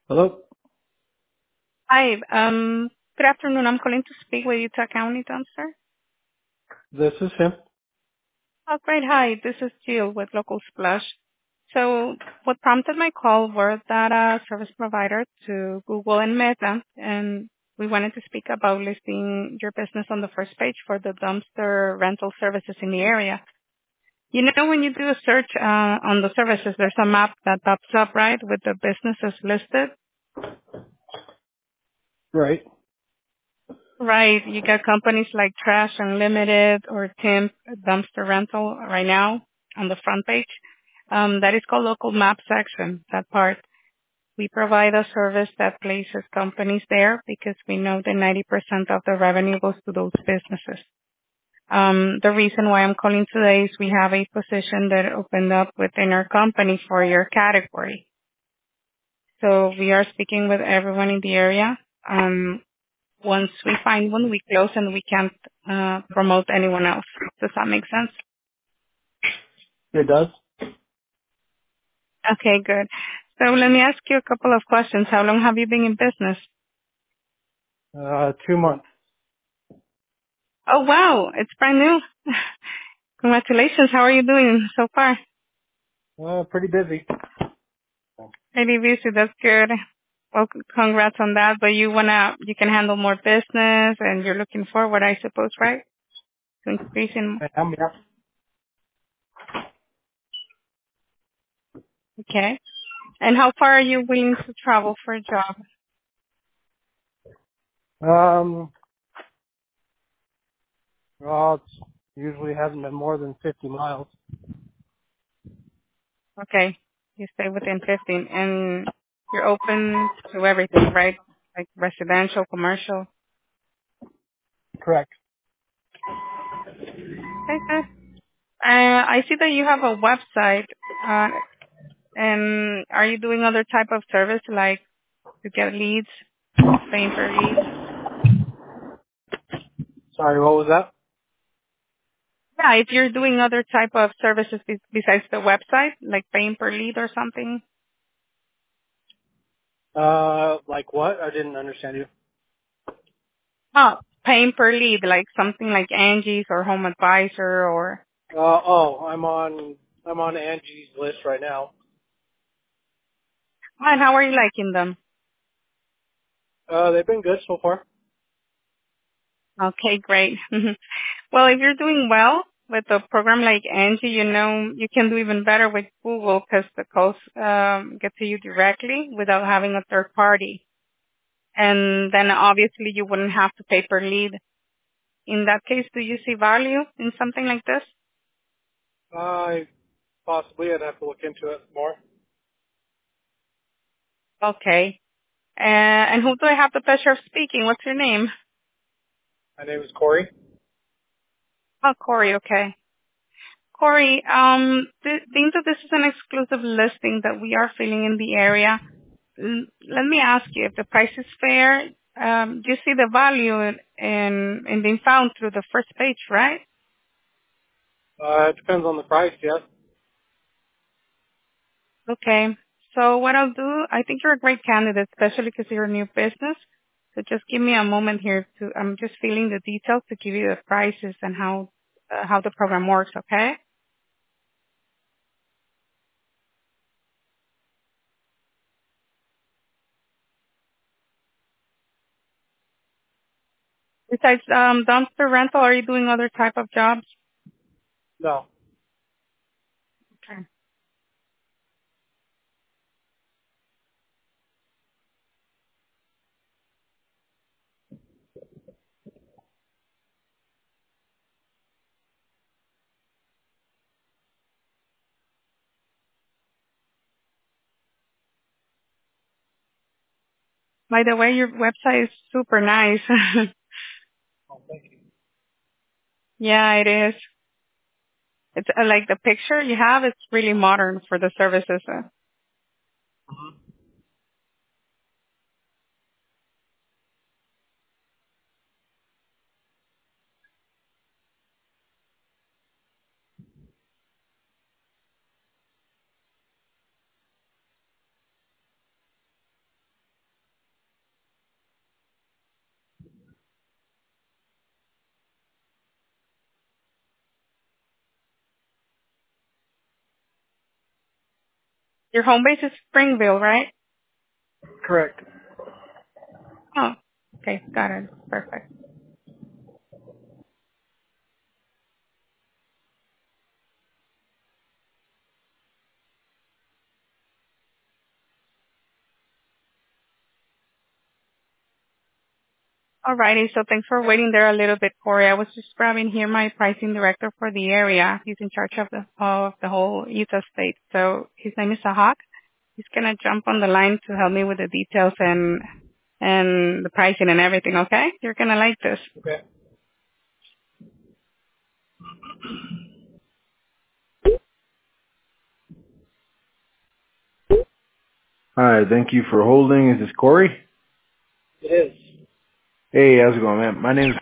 Hello, Hi. Good afternoon. I'm calling to speak with Utah County Dumpster. this is him. Oh, great. Hi. This is Jill with Local Splash. So what prompted my call was that a service provider to Google and Meta, and we wanted to speak about listing your business on the first page for the dumpster rental services in the area. You know, when you do a search on the services, there's a map that pops up, right, with the businesses listed. Right. Right. You got companies like Trash Unlimited or Timp Dumpster Rental right now on the front page. That is called local map section, that part. We provide a service that places companies there because we know that 90% of the revenue goes to those businesses. The reason why I'm calling today is we have a position that opened up within our company for your category. So we are speaking with everyone in the area. Once we find one, we close and we can't promote anyone else. Does that make sense? It does. Okay, good. So let me ask you a couple of questions. How long have you been in business? 2 months. Oh, wow. It's brand new. Congratulations. How are you doing so far? Pretty busy. Maybe busy. That's good. Well, congrats on that. But you can handle more business and you're looking forward, I suppose, right? To increasing. Yeah. Okay. And how far are you willing to travel for a job? Um, well, it's usually hasn't been more than 50 miles. Okay. You stay within 15 and you're open to everything, right? Like residential, commercial. Correct. Okay, good. I see that you have a website, and are you doing other type of service like to get leads, paying per lead? Sorry, what was that? Yeah, if you're doing other type of services besides the website, like paying per lead or something. Like what? I didn't understand you. Oh, paying per lead, like something like Angie's or Home Advisor or. I'm on Angie's list right now. And how are you liking them? They've been good so far. Okay, great. Well, if you're doing well with a program like Angie, you know you can do even better with Google because the calls get to you directly without having a third party. And then obviously you wouldn't have to pay per lead. In that case, do you see value in something like this? I possibly I'd have to look into it more. Okay. And who do I have the pleasure of speaking? What's your name? My name is Corey. Oh, Corey. Okay. Corey, being that this is an exclusive listing that we are filling in the area, let me ask you, if the price is fair, you see the value in being found through the first page, right? It depends on the price, yes. Okay. So what I'll do, I think you're a great candidate, especially because you're a new business. So just give me a moment here I'm just filling the details to give you the prices and how the program works, okay? Besides dumpster rental, are you doing other type of jobs? No. Okay. By the way, your website is super nice. Oh, thank you. Yeah, it is. It's like the picture you have, it's really modern for the services. Your home base is Springville, right? Correct. Oh, okay. Got it. Perfect. Alrighty. So thanks for waiting there a little bit, Corey. I was just grabbing here my pricing director for the area. He's in charge of the whole Utah state. So his name is Sahak. He's gonna jump on the line to help me with the details and the pricing and everything. Okay? You're gonna like this. Okay. Hi, thank you for holding. Is this Corey? It is. Hey, how's it going, man? My name's